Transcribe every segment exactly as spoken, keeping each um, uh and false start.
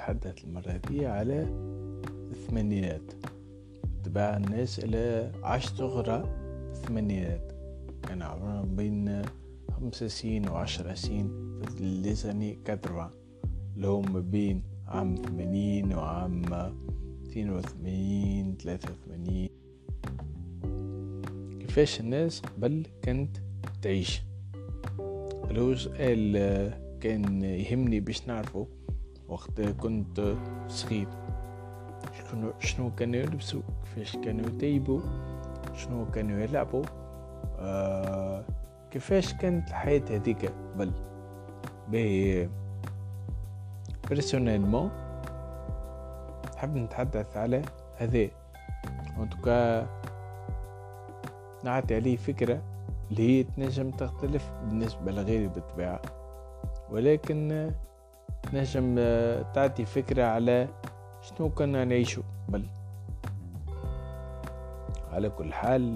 نتحدث المرة دي على الثمانينات. تبع الناس اللي عاشت صغرى الثمانينات، كان عمرهم بين خمسة سنين وعشرة سنين في الليزاني كاترفا، اللي هم بين عام ثمانين وعام اثنين وثمانين ثلاثة وثمانين. كيفاش الناس قبل كانت تعيش؟ لو سؤال كان يهمني باش نعرفه وقت كنت صغير. شنو شنو كانوا يلبسوا، كيفاش كانوا يطيبوا، شنو كانوا يلعبوا، آه كيفاش كانت الحياة هذيك قبل. باهي بيرسونيلمون نحب نتحدث على هذا، وانتوكا نعطي عليه فكرة اللي هي تنجم تختلف بالنسبة لغيري بالطبيعة، ولكن نجم تعطي فكرة على شنو كنا نعيشو قبل. على كل حال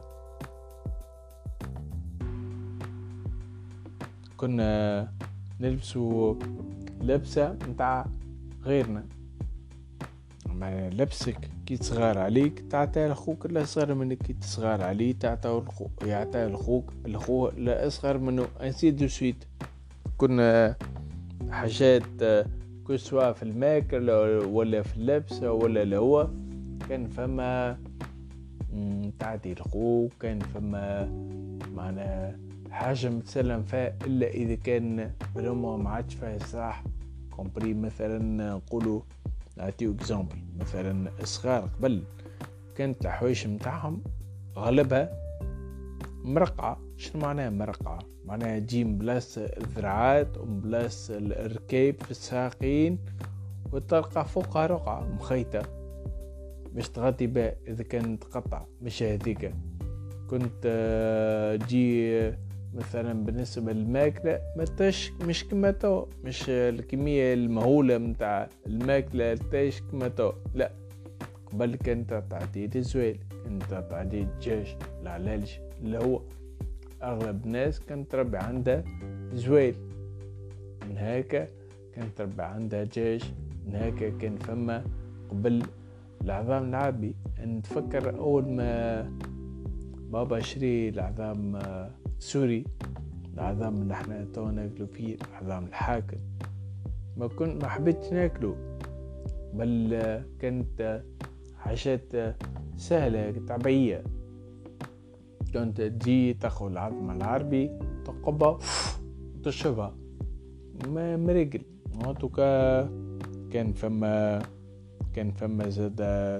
كنا نلبسو لبسة متاع غيرنا، معناها لبسك كي تصغر عليك تعطي لأخوك اللي أصغر منك، كي تصغر عليه تعطي يعطي لأخوك الأخوه اللي أصغر منه، انسي دو سويت. كنا حاجات كل سواء في الماكل ولا في اللبس ولا الهواء كان فما تعطي لأخوك، كان فما معنا حاجة متسلم فيها إلا إذا كان بالهم ما عادش فيها صح كومبري. مثلا نقولوا نعطيو اكزامبل، مثلا الصغار قبل كانت الحوايج متاعهم غالبها مرقعة. شنو معناها مرقعة؟ معناها تجي مبلاس الذراعات ومبلاس الركيب في الساقين وتلقى فوقها رقعة مخيطة باش تغطي بها إذا كانت تقطع. مش هذيك كنت تجي مثلا بالنسبة للماكلة متاش مش كما تو، مش الكمية المهولة متاع الماكلة تاش كما تو، لا. قبل كانت تعطي الزوال، كانت تعطي الدجاج العلاج اللي هو أغلب الناس كانت تربي عندها زوال، من هكا كانت تربي عندها دجاج، من هكا كان فما قبل العظام العربي. نتفكر أول ما بابا شري العظام سوري، العظام اللي احنا تو ناكلو فيه، العظام الحاكم، ما كنت ما حبيتش ناكله، بل كانت حاجات سهلة طبيعية. كنت تجي تاخذ العظم العربي تقبها وتشربها ما مرقل. وانتوكا كان فما كان فما زاد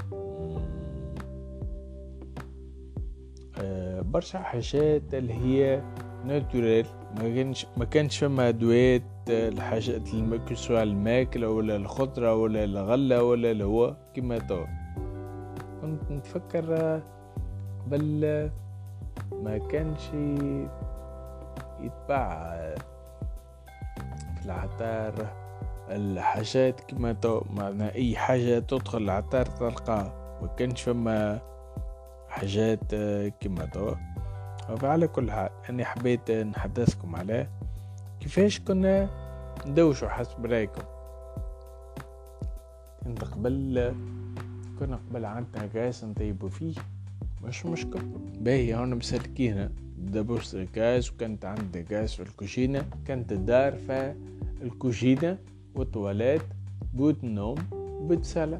برشا حاجات اللي هي ناتوريل، ما كانش ما كانش فما ادوات الحاجات سواء الماكله ولا الخضره ولا الغله ولا الهواء كما تو. كنت نتفكر قبل ما كانش يتباع في العطار الحاجات كما تو، معناها اي حاجه تدخل العطار تلقاها، ما كانش فما حاجات كما تو. وعلى كل حال أنا حبيت نحدثكم على كيفاش كنا ندوشوا حسب رايكم. كنت قبل كنا قبل عندنا غاز نطيبوا فيه، مش مشكل باهي هون مسلكينا دبوس الغاز، وكانت عندنا غاز في الكوشينة، كانت الدار في الكوشينة والتواليت بوت النوم وبوت صالة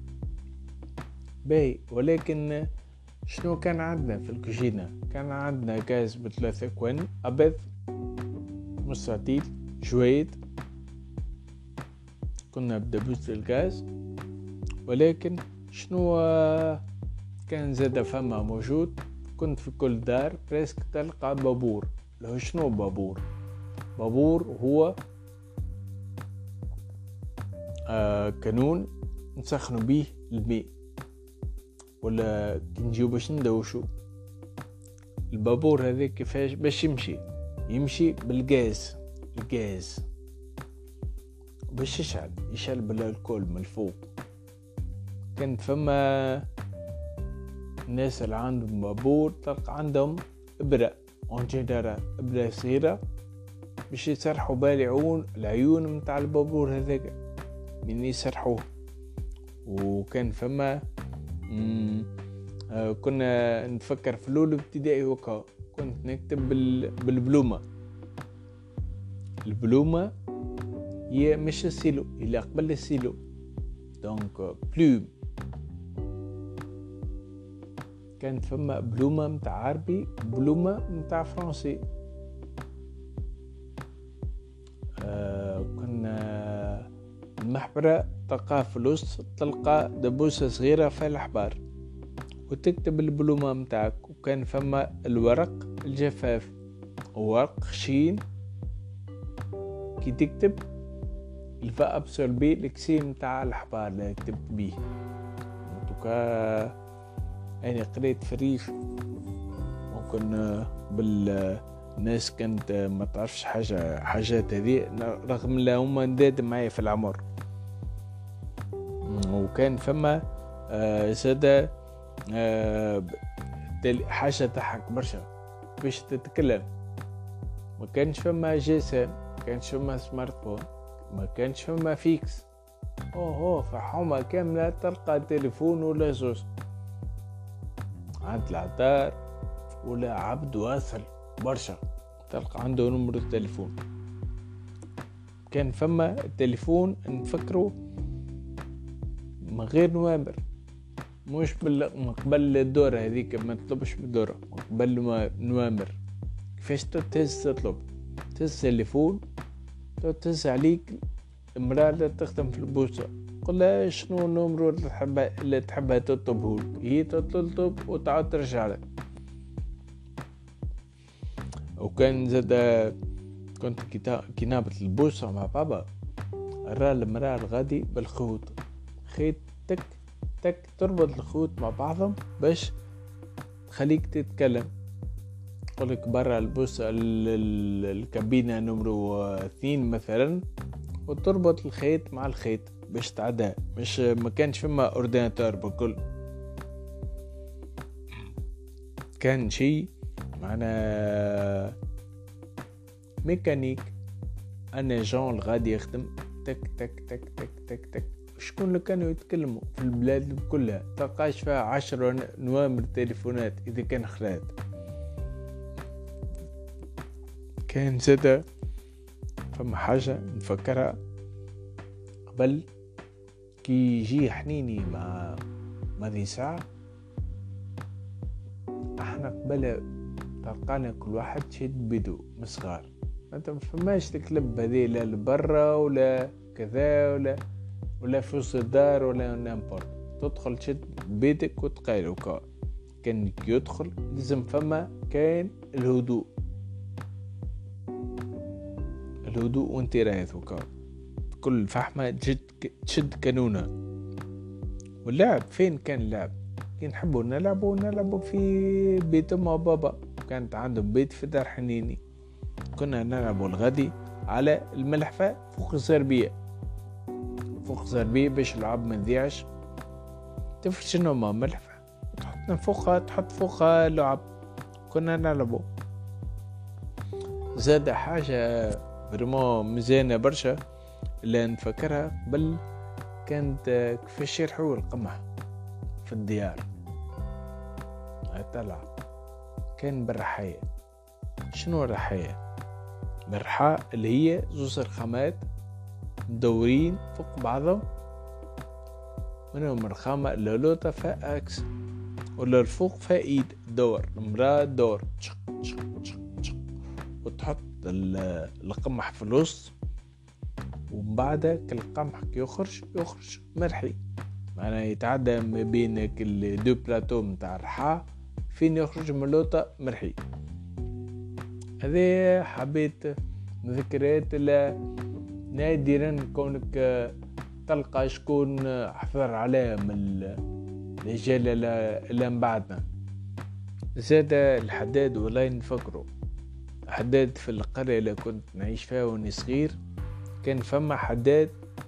باهي. ولكن شنو كان عندنا في الكوشينة؟ كان عندنا غاز بثلاثة كوان أبيض مستطيل جويد، كنا بدبوس الغاز. ولكن شنو كان زاد فما موجود؟ كنت في كل دار بريسك تلقى بابور. له شنو بابور؟ بابور هو آه كانون نسخنوا به الماء، ولا نجيو باش ندوشو. البابور هذا كيفاش باش يمشي؟ يمشي بالغاز، الغاز باش يشعل يشعل بالالكول من الفوق. كانت فما الناس اللي عندهم بابور تلقى عندهم ابرة اونجينيرال، ابرة صغيرة باش يسرحوا بالعيون العيون متاع البابور هذاك. من يسرحوه. وكان فما آه كنا نفكر في الاول ابتدائي وكا كنت نكتب بال... بالبلومه. البلومه هي مش السيلو، اللي قبل السيلو، دونك بلوم. كانت فما بلومه متاع عربي، بلومه متاع فرنسي. آه كنا المحبرة تلقى فلوس، تلقى دبوسة صغيرة في الأحبار وتكتب البلومة متاعك. وكان فما الورق الجفاف، ورق خشين كي تكتب الفا ابسوربي الكسي متاع الأحبار اللي كتبت بيه. وكا أنا قريت في الريف، ممكن بال الناس كانت ما تعرفش حاجة حاجات هذه، رغم لا هما نداد معايا في العمر. وكان فما آه سادة آه حاجة تضحك برشا باش تتكلم. ما كانش فما جيسام، ما كانش فما سمارت فون، ما كانش فما فيكس. اوه اوه في حومة كاملة تلقى تليفون ولا زوز عند العطار ولا عبد واصل برشا تلقى عنده نمرة التليفون. كان فما التليفون نفكره من غير نوامر، مش قبل الدورة هذيك، ما تطلبش بالدورة قبل نوامر. كيفاش تهز تطلب؟ تهز تليفون تهز عليك المرأة اللي تخدم في البوسطة، قلها شنو النمرو اللي تحبها اللي تحبها تطلبه، هي تطلب وتعاد ترجع لك. وكان زاد كنت كنابة البوسطة مع بابا، راه المرأة الغادي بالخوط، خيط تك تك تربط الخيوط مع بعضهم باش تخليك تتكلم. قولك برا البوسطة الكابينة نمرو اثنين مثلا، وتربط الخيط مع الخيط باش تعدى. مش ما كانش فما اورديناتور بكل، كان شيء معنا ميكانيك. انا جون الغادي يخدم تك تك تك تك تك تك. شكون اللي كانوا يتكلموا في البلاد كلها؟ تلقاش فيها عشرة نوامر تليفونات اذا كان خلات. كان زادا فما حاجة نفكرها قبل كي يجي حنيني مع ماذي ساعة، احنا قبل تلقانا كل واحد شد بيدو مصغار، انت مفهماش تكلب هذه لا لبرا ولا كذا ولا ولا في وسط الدار ولا نامبورت. تدخل تشد بيتك وتقايل وكا. كان يدخل لازم فما كان الهدوء الهدوء وانت رايت وكا. كل فحمة تشد تشد كانونة. واللعب فين كان اللعب؟ كي نحبوا نلعبوا نلعبوا في بيت أم وبابا، كانت عندهم بيت في دار حنيني. كنا نلعبوا الغدي على الملحفة فوق الزربية فوق الزربية باش العب ما نذيعش. تفرش نوما ملحفة تحط فوقها تحط فوقها لعب. كنا نلعبوا. زاد حاجة برمو مزيانة برشا اللي نفكرها قبل، كانت كيفاش يرحوا القمح في الديار. طلع كان بالرحاية. شنو الرحاية؟ الرحاء اللي هي زوز رخامات مدورين فوق بعضهم، منهم رخامة اللولوطة فيها اكس ولا الفوق فيها ايد دور المرأة دور تشق تشق تشق تشق، وتحط القمح في الوسط، ومن بعد كل قمح يخرج يخرج مرحي، معناه يتعدى ما بينك الدو بلاتو متاع الرحاء فين يخرج من اللوطة مرحي. هذه حبيت ذكريات نادرا كونك تلقى شكون حفر عليها من الرجال اللي من بعدنا. زاد الحداد والله نفكروا حداد في القرية اللي كنت نعيش فيها واني صغير. كان فما حداد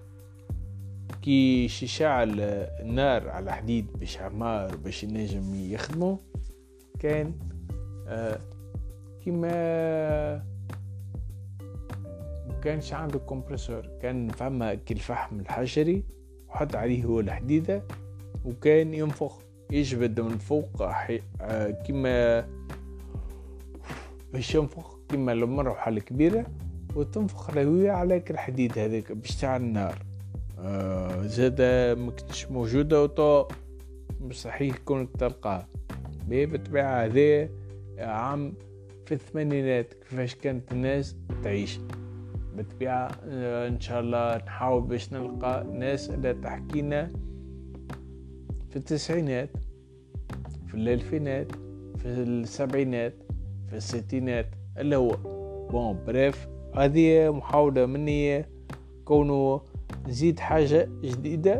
كي شعل النار على حديد باش عمار باش ينجم يخدمه. كان آه كما وكانش عنده كومبرسور، كان فما كالفحم الحجري وحط عليه هو الحديدة وكان ينفخ يجبد من فوق حي... آه كما باش ينفخ كما المروحة الكبيرة وتنفخ الهوية على الحديد هذاك باش تاع النار. آه زادة ما كنتش موجودة وطو مستحيل كنت تلقاه. بالطبيعة هذا عام في الثمانينات كيفاش كانت الناس تعيش. بالطبيعة آه ان شاء الله نحاول باش نلقى ناس اللي تحكينا في التسعينات، في الالفينات، في السبعينات، في الستينات، اللي هو بون بريف. هذه محاولة مني كونه نزيد حاجة جديدة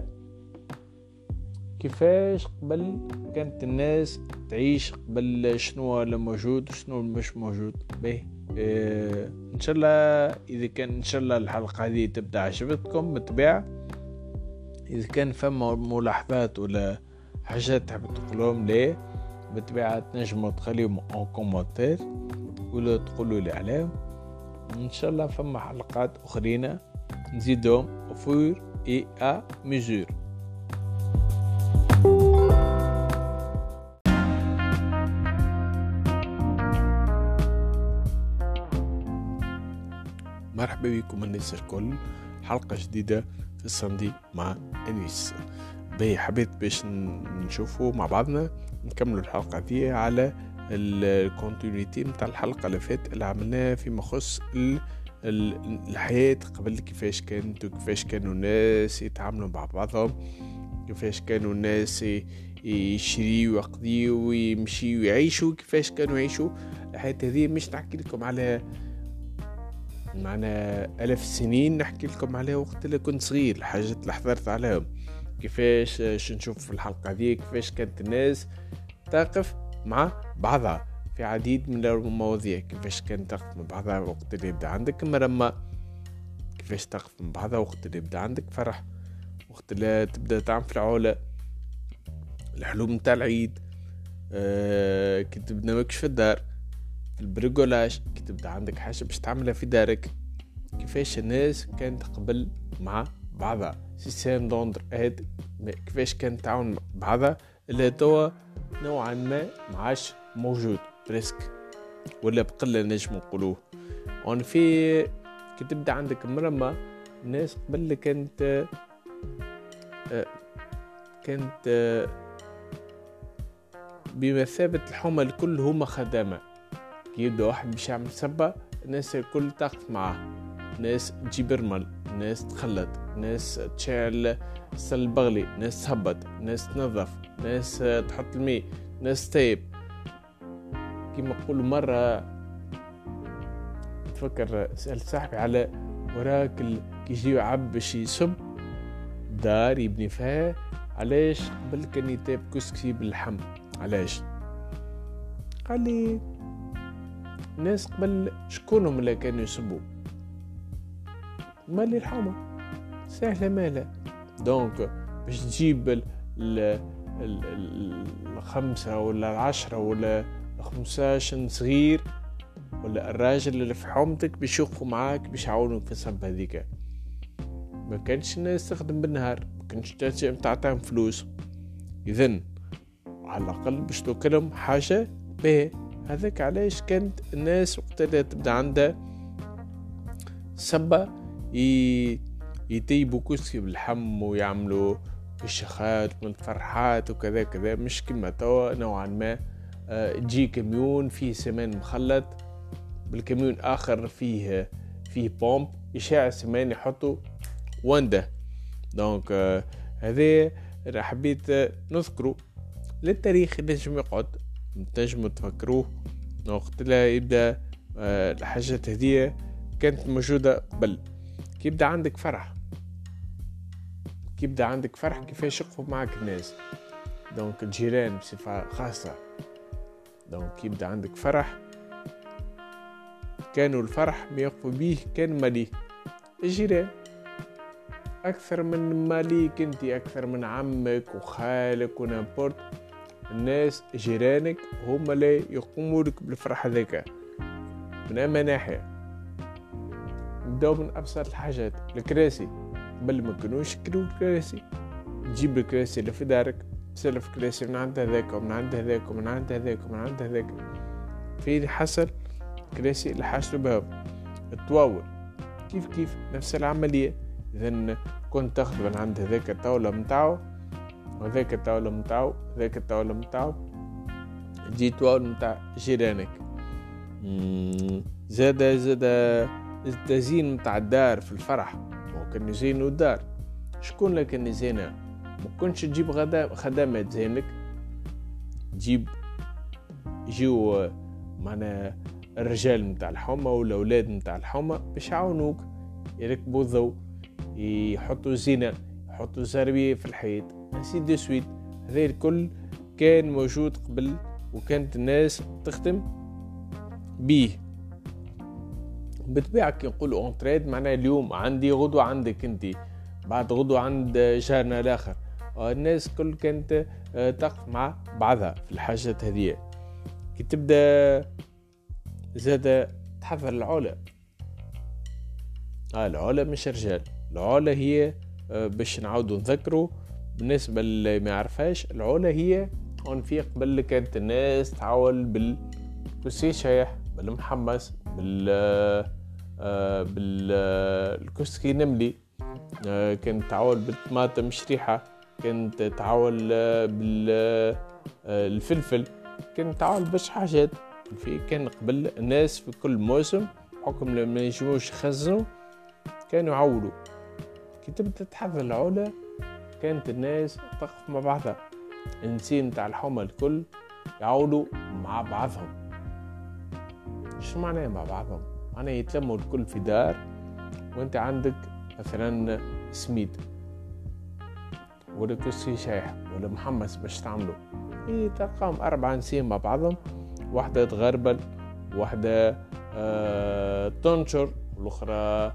كيفاش قبل كانت الناس تعيش، قبل شنو اللي موجود وشنو مش موجود. به إيه ان شاء الله اذا كان ان شاء الله الحلقة هذه تبدأ عجبتكم بالطبيعة. اذا كان فما ملاحظات ولا حاجات تحب تقولهم لي بالطبيعة تنجموا تخليهم ان كومنتير ولا تقولوا لي عليهم. ان شاء الله فما حلقات اخرين نزيدهم فور اي ا ميزور. مرحبا بكم الناس الكل، حلقة جديدة في الصندي مع أنيس. باهي حبيت باش نشوفوا مع بعضنا نكملوا الحلقة دي على الكونتينيتي متاع الحلقة اللي فاتت اللي عملناها فيما يخص الحياة قبل، كيفاش كانت وكيفاش كانوا الناس يتعاملوا مع بعضهم، كيفاش كانوا الناس يشريوا ويقضيوا ويمشيوا ويعيشوا، كيفاش كانوا يعيشوا الحياة هذه. مش نحكي لكم على معنا ألف سنين، نحكي لكم على وقت اللي كنت صغير، الحاجات اللي حضرت عليهم. كيفاش نشوف في الحلقة دي كيفاش كانت الناس تقف مع بعضها في عديد من المواضيع، كيفاش كانت تقف مع بعضها وقت اللي يبدأ عندك مرمى، كيفاش تقف مع بعضها وقت اللي يبدأ عندك فرح، وقت اللي تبدأ تعمل في العولة الحلوم متاع العيد، أه كي تبدأ ماكش في الدار، في البريغولاج كي تبدأ عندك حاجة باش تعملها في دارك. كيفاش الناس كانت قبل مع بعضها سيستم دوندر هاد، كيفاش كانت تعاون بعضها اللي توا نوعا ما معاش موجود بريسك ولا بقلة نجم نقولوه. وان في كي تبدأ عندك مرمى الناس قبل كانت آه كانت آه بمثابة الحومة الكل هما خدامة. كي يبدأ واحد باش يعمل سبة الناس الكل تقف معاه، ناس تجيب رمل، ناس تخلط، ناس تشعل سل بغلي، ناس تهبط، ناس تنظف، ناس تحط الماء، ناس تايب. كما نقول مرة تفكر سألت صاحبي على وراك كي يجي عب باش يصب دار يبني فيها، علاش قبل كان يتاب كسكسي باللحم؟ علاش؟ قال لي الناس قبل شكونهم اللي كانوا يصبوا؟ مالي الحومة سهلة مالا. دونك باش تجيب ال ال ال الخمسة ولا العشرة ولا الخمساشن صغير ولا الراجل اللي في حومتك باش يوقفوا معاك باش يعاونوك في الصب هذيك. ما كانش الناس تخدم بالنهار، ما كانش تعطيهم فلوس، إذن على الأقل باش توكلهم حاجة به. هذاك علاش كانت الناس وقتها تبدأ عندها سبة يتيبوا كسكي بالحم ويعملوا الشخات والفرحات وكذا كذا. مش كما توا نوعا ما تجي كميون فيه سمان مخلط بالكميون آخر فيه فيه بومب يشاع سمان يحطوا وانده. دونك هذا حبيت نذكره للتاريخ نجم يقعد نجم تفكروه. وقت لا يبدأ الحاجات هذه كانت موجودة قبل. كي يبدأ عندك فرح، كي يبدأ عندك فرح كيفاش يقفوا معك الناس؟ دونك الجيران بصفة خاصة. دونك كي يبدأ عندك فرح كانوا الفرح ما يقفوا به كان ماليه الجيران أكثر من ماليك انت، أكثر من عمك وخالك ونامبورت. الناس جيرانك هم اللي يقوموا لك بالفرح ذاك من أما ناحية. نبداو من ابسط الحاجات. الكراسي قبل ما كانوش يشكروا الكراسي، تجيب الكراسي اللي في دارك، تسلف كراسي من عند هذاك ومن عند هذاك ومن عند هذاك ومن عند هذاك، في حصل كراسي اللي حاشلوا بهم. الطواول كيف كيف نفس العملية. إذا كنت تاخذ من عند هذاك الطاولة متاعو وهذاك الطاولة متاعو هذاك الطاولة متاعو، تجي طاولة متاع جيرانك. زاد زاد التزيين متاع الدار في الفرح، ممكن يزينوا الدار. شكون لكن يزينها؟ ممكنش تجيب غدا خدمات زينك، تجيب يجيو معنا الرجال متاع الحومة والأولاد متاع الحومة باش يعاونوك يركبوا الضوء، يحطوا زينة، يحطوا زربية في الحيط، انسي دي سويت. هذا الكل كان موجود قبل وكانت الناس تخدم بيه. بالطبيعة كي نقولوا انتريد معناها اليوم عندي غدوة عندك انتي، بعد غدوة عند جارنا الآخر. الناس كل كانت تقف مع بعضها في الحاجات هذه. كي تبدأ زاد تحضر العلا. آه العلا مش رجال، العلا هي باش نعاودوا نذكروا بالنسبة اللي ما يعرفهاش. العلا هي في قبل كانت الناس تعول بالكسي شايح، بالمحمص، بال آه بالكسكي نملي، آه كانت تعول بالطماطم شريحة، كانت تعول بالفلفل، كانت تعول باش حاجات. في كان قبل الناس في كل موسم حكم لما يجموش يخزنوا كانوا يعولوا. كي تبدأ تحضر العلا كانت الناس تقف مع بعضها، النسين تاع الحومة الكل يعولوا مع بعضهم. شو معناه مع بعضهم؟ معناه يتلموا الكل في دار، وانت عندك مثلا سميد ولا كسي شايح ولا محمص باش تعملوا، ايه تلقاهم أربعة نسين مع بعضهم، واحدة تغربل، واحدة آه تنشر، والأخرى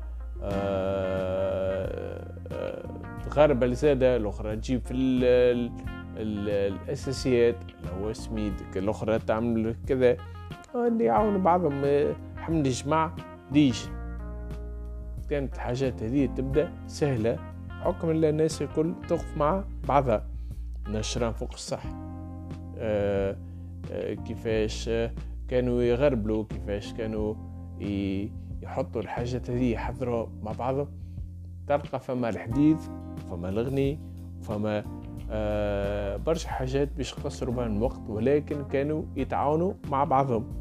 آه آه تغربل زادة، الأخرى تجيب في ال ال ال الأساسيات اللي هو سميد، الأخرى تعمل كذا، اللي يعاون بعضهم حمل جماع ديش. كانت الحاجات هذه تبدأ سهلة حكم ان الناس الكل تقف مع بعضها. نشران فوق الصح، آه آه كيفاش كانوا يغربلوا، كيفاش كانوا يحطوا الحاجات هذه يحضروا مع بعضهم. تلقى فما الحديث، فما الغني، فما آه برشا حاجات باش يقصروا بها الوقت، ولكن كانوا يتعاونوا مع بعضهم.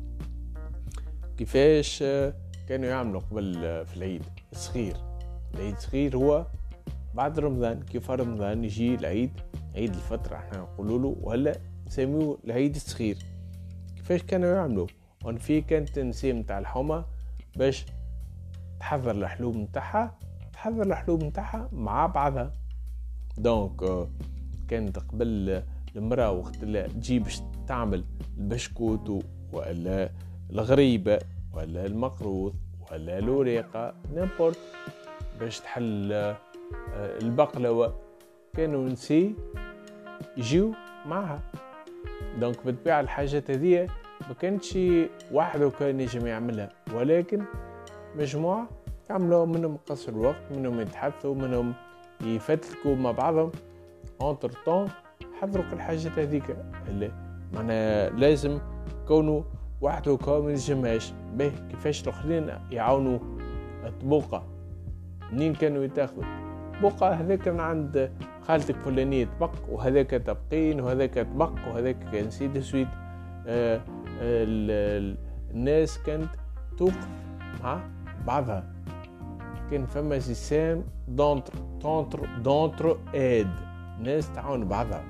كيفاش آه كانوا يعملوا قبل في العيد الصغير. العيد الصغير هو بعد رمضان، كيف رمضان يجي العيد، عيد الفطر احنا نقولوا له، ولا نسميه العيد الصغير. كيفاش كانوا يعملوا؟ وان في كانت نسيم تاع الحومة باش تحضر الحلوب نتاعها، تحضر الحلوب نتاعها مع بعضها. دونك كانت قبل المرأة وقت لا تجي باش تعمل البشكوت ولا الغريبة ولا المقروض ولا الوريقة نيمبورت باش تحل البقلوة، كانوا نسي يجيو معها. دونك بالطبيعة الحاجات هذه ما كانتش واحد وكان يجمع يعملها، ولكن مجموعة يعملوا، منهم قصر الوقت، منهم يتحدثوا، منهم يفتلكوا مع بعضهم. انتر طون حضروا كل الحاجات هذيك اللي معناها لازم كونوا واحد وكا ما يجمعش به. كيفاش الاخرين يعاونوا الطبوقة، منين كانوا يتاخذوا بقى؟ هذاك من عند خالتك فلانية طبق، وهذاك تبقين، وهذاك طبق، وهذاك كان سيد سويت. آه آه الناس كانت توقف مع بعضها، كان فما سيسام دونتر دونتر دونتر اد، ناس تعاون بعضها.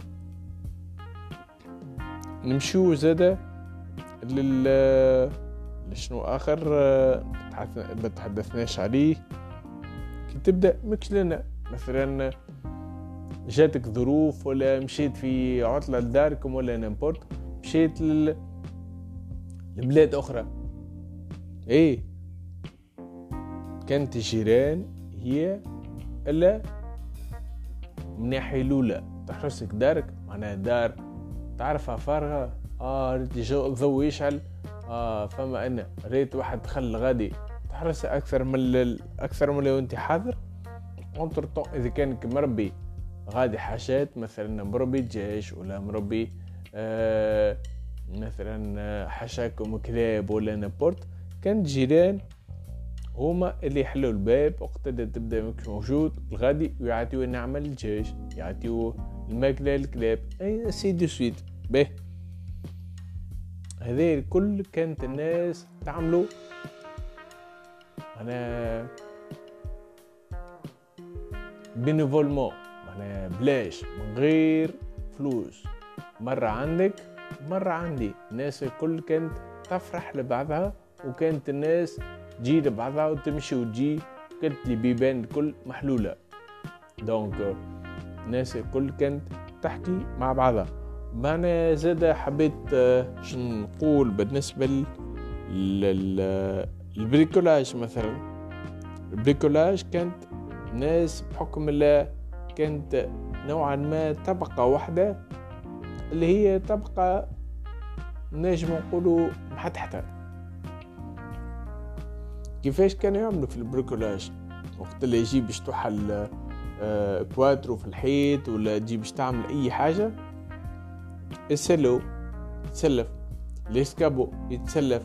نمشيو زاده لل لشنو اخر ما تحدثناش عليه. كي تبدا مكلنا مثلا جاتك ظروف ولا مشيت في عطله لداركم ولا نمبورت، مشيت لل... لبلاد اخرى، ايه كانت الجيران هي الا من ناحيه الاولى تحرسك دارك، معناها دار تعرفها فارغه، اه ريت الضوء يشعل، اه فما انا ريت واحد دخل غادي تحرص اكثر من اكثر من لو انت حاضر. انتر طون اذا كانك مربي غادي حاجات مثلا مربي دجاج ولا مربي آه مثلا حشاكم كلاب ولا نابورت، كان الجيران هما اللي يحلوا الباب وقت اللي تبدا ماكش موجود الغادي ويعطيو نعمل الدجاج، يعطيو الماكله للكلاب، اي سيدي سويت به. هذه الكل كانت الناس تعملوا انا بينيفولمون، انا بلاش من غير فلوس، مرة عندك مرة عندي. الناس الكل كانت تفرح لبعضها، وكانت الناس تجي لبعضها وتمشي وتجي، كانت البيبان الكل محلولة. دونك الناس الكل كانت تحكي مع بعضها. ما انا زاد حبيت شو نقول بالنسبة للبريكولاج مثلا. البريكولاج كانت ناس بحكم الله كانت نوعا ما طبقة واحدة اللي هي طبقة نجم نقولوا محتحتة. كيفاش كانوا يعملوا في البريكولاج؟ وقت اللي يجي باش توحل كوادرو في الحيط ولا تجي باش تعمل اي حاجة، السلو يتسلف، الاسكابو يتسلف،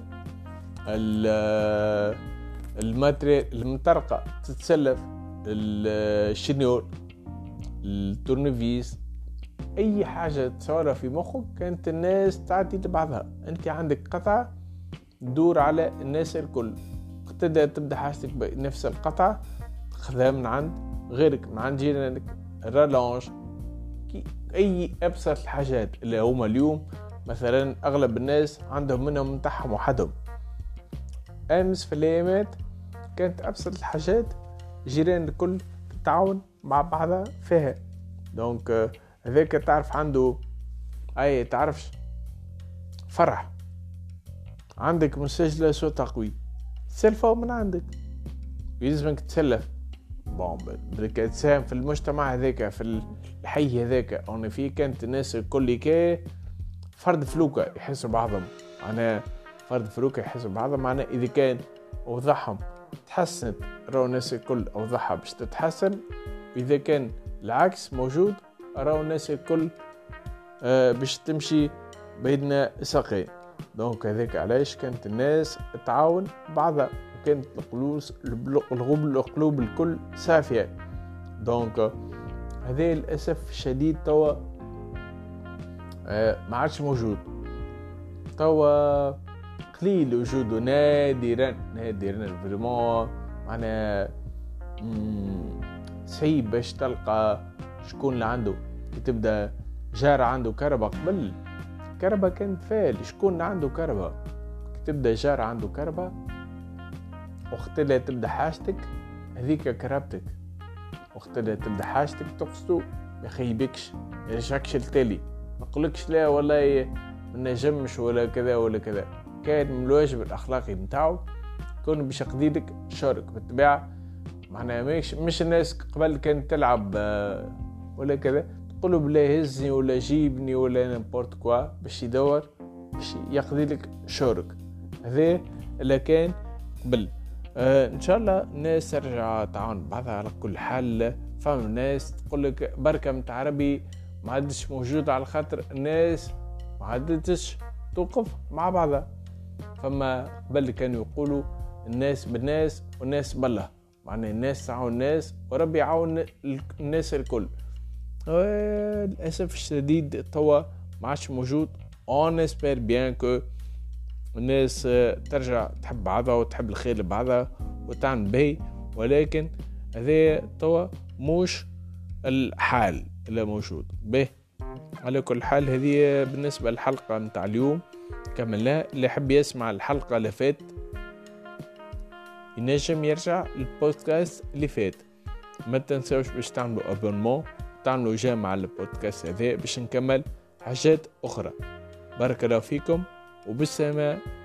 الماتريال المطرقة تتسلف، الشنيور، التورنفيس، اي حاجة تصورها في مخك كانت الناس تعطي لبعضها. انت عندك قطعة تدور على الناس الكل، تبدأ تبدأ حاجتك بنفس القطعة تاخذها من عند غيرك، من عند جيرانك، رالونج، اي ابسط الحاجات اللي هما اليوم مثلا اغلب الناس عندهم منهم متاعهم وحدهم. امس في الايامات كانت ابسط الحاجات جيران الكل تتعاون مع بعضها فيها. دونك هذاك تعرف عنده اي تعرفش فرح، عندك مسجله صوت قوي تسلفه من عندك، يلزمك تسلف. بون بدك تساهم في المجتمع هذاك في الحي هذاك انا فيه. كانت الناس الكل كي فرد فلوكه يحسوا بعضهم، انا فرد فلوكه يحسوا بعضهم. معنا اذا كان اوضاعهم تحسنت راهو الناس الكل اوضاعها باش تتحسن، واذا كان العكس موجود راهو الناس الكل آه باش تمشي بيدنا ساقين. دونك هذاك علاش كانت الناس تعاون بعضها، وكانت القلوس الغب القلوب الكل صافيه. دونك هذا للاسف الشديد توا آه ما عادش موجود، توا قليل وجوده، نادرا نادرا فريمون. معنا صعيب باش تلقى شكون اللي عنده كي تبدا جار عنده كهرباء. قبل كهرباء كانت فال، شكون اللي عنده كهرباء كي تبدا جار عنده كهرباء، وقت اللي تبدا حاجتك هذيك كهربتك، وقت اللي تبدا حاجتك تقصدو ما يخيبكش ما يرجعكش التالي، ما نقولكش لا والله ما نجمش ولا كذا ولا كذا. كان من الواجب الاخلاقي نتاعو كون باش يقضيلك شارك بالطبيعه. معناها مش مش الناس قبل كانت تلعب ولا كذا تقولوا بلا هزني ولا جيبني ولا نيمبورت كوا باش يدور باش يقضيلك شارك. هذا اللي كان قبل. آه ان شاء الله الناس ترجع تعاون بعضها على كل حال. فهم الناس تقول لك بركه متاع عربي ما عادش موجود على خاطر الناس ما عادتش توقف مع بعضها. فما قبل كانوا يقولوا الناس بالناس والناس بالله، معنى الناس تعاون الناس وربي يعاون الناس الكل. للأسف الشديد توا ما عادش موجود. on espère bien que الناس ترجع تحب بعضها وتحب الخير لبعضها وتعمل به، ولكن هذا توا مش الحال اللي موجود به. على كل حال هذه بالنسبة للحلقة متاع اليوم كملنا. اللي يحب يسمع الحلقة اللي فات ينجم يرجع البودكاست اللي فات. ما تنسوش باش تعملوا ابونمون، تعملوا جامعة على البودكاست هذا باش نكمل حاجات اخرى. بارك الله فيكم وبالسلامة.